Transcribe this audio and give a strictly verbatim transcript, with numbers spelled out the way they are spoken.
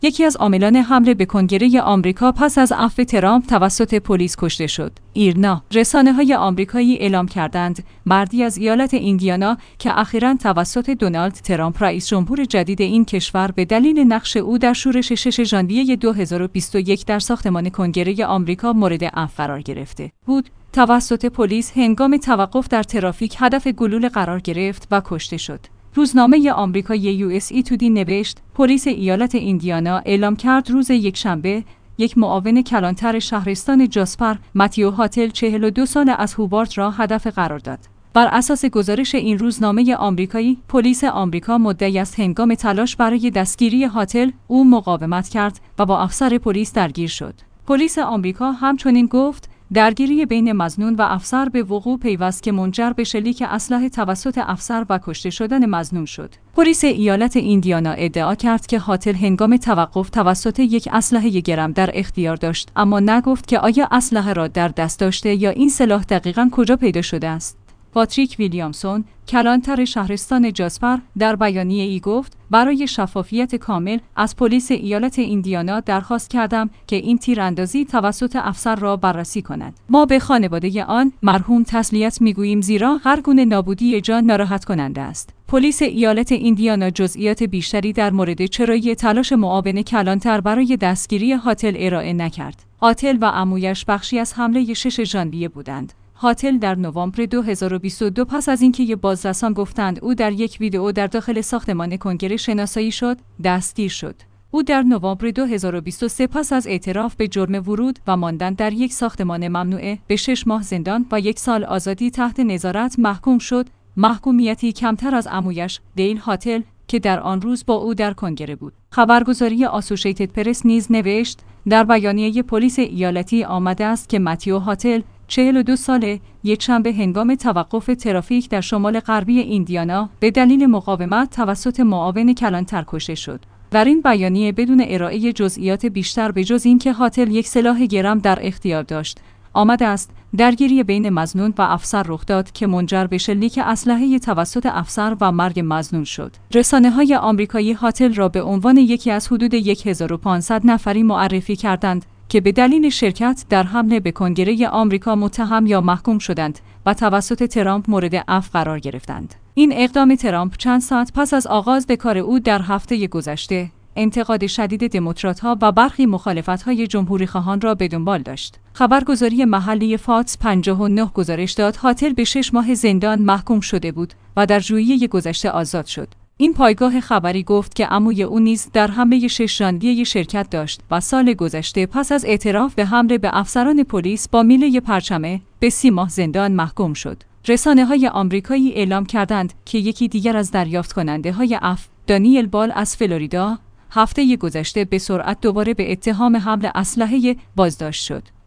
یکی از عاملان حمله به کنگره آمریکا پس از عفو ترامپ توسط پلیس کشته شد. ایرنا، رسانه‌های آمریکایی اعلام کردند مردی از ایالت ایندیانا که اخیراً توسط دونالد ترامپ رئیس جمهور جدید این کشور به دلیل نقش او در شورش شش ژانویه دو هزار و بیست و یک در ساختمان کنگره آمریکا مورد عفو قرار گرفته بود، توسط پلیس هنگام توقف در ترافیک هدف گلوله قرار گرفت و کشته شد. روزنامه آمریکا یو اس ای تودی نوشت پلیس ایالت ایندیانا اعلام کرد روز یکشنبه یک معاون کلانتر شهرستان جاسپر، متیو هاتل، چهل و دو ساله از هوبارد را هدف قرار داد. بر اساس گزارش این روزنامه آمریکایی، پلیس آمریکا مدعی است هنگام تلاش برای دستگیری هاتل، او مقاومت کرد و با افسر پلیس درگیر شد. پلیس آمریکا همچنین گفت درگیری بین مظنون و افسر به وقوع پیوست که منجر به شلیک اسلحه توسط افسر و کشته شدن مظنون شد. پلیس ایالت ایندیانا ادعا کرد که هاتل هنگام توقف توسط یک اسلحه گرم در اختیار داشت، اما نگفت که آیا اسلحه را در دست داشته یا این سلاح دقیقاً کجا پیدا شده است. پاتریک ویلیامسون، کلانتر شهرستان جاسپر، در بیانیه ای گفت برای شفافیت کامل از پلیس ایالت ایندیانا درخواست کردم که این تیراندازی توسط افسر را بررسی کند. ما به خانواده آن مرحوم تسلیت میگوییم زیرا هر گونه نابودی جان ناراحت کننده است. پلیس ایالت ایندیانا جزئیات بیشتری در مورد چرایی تلاش معاون کلانتر برای دستگیری هاتل ارائه نکرد. هاتل و عمویش بخشی از حمله شش ژانویه بودند. هاتل در نوامبر دو هزار و بیست و دو پس از اینکه بازرسان گفتند او در یک ویدئو در داخل ساختمان کنگره شناسایی شد، دستگیر شد. او در نوامبر دو هزار و بیست و سه پس از اعتراف به جرم ورود و ماندن در یک ساختمان ممنوعه به شش ماه زندان و یک سال آزادی تحت نظارت محکوم شد، محکومیتی کمتر از عمویش دیل هاتل که در آن روز با او در کنگره بود. خبرگزاری آسوشیتد پرس نیز نوشت در بیانیه پلیس ایالتی آمده است که متیو هاتل چهل و دو ساله یکشنبه هنگام توقف ترافیک در شمال غربی ایندیانا به دلیل مقاومت توسط معاون کلانتر کشته شد. در این بیانیه بدون ارائه جزئیات بیشتر به جز اینکه هاتل یک سلاح گرم در اختیار داشت، آمده است درگیری بین مظنون و افسر رخ داد که منجر به شلیک اسلحه توسط افسر و مرگ مظنون شد. رسانه‌های آمریکایی هاتل را به عنوان یکی از حدود هزار و پانصد نفری معرفی کردند که به دلیل شرکت در حمله به کنگره آمریکا متهم یا محکوم شدند و توسط ترامپ مورد عفو قرار گرفتند. این اقدام ترامپ چند ساعت پس از آغاز به کار او در هفته گذشته، انتقاد شدید دموکرات‌ها و برخی مخالفت‌های جمهوری‌خواهان را به دنبال داشت. خبرگزاری محلی فاکس پنجاه و نه گزارش داد هاتل به شش ماه زندان محکوم شده بود و در ژوئیه گذشته آزاد شد. این پایگاه خبری گفت که عموی او نیز در حمله شش ژانویه شرکت داشت و سال گذشته پس از اعتراف به حمله به افسران پلیس با میله پرچمه به سی ماه زندان محکوم شد. رسانه‌های آمریکایی اعلام کردند که یکی دیگر از دریافت کننده های عفو، دانیل بال از فلوریدا، هفته گذشته به سرعت دوباره به اتهام حمل اسلحه بازداشت شد.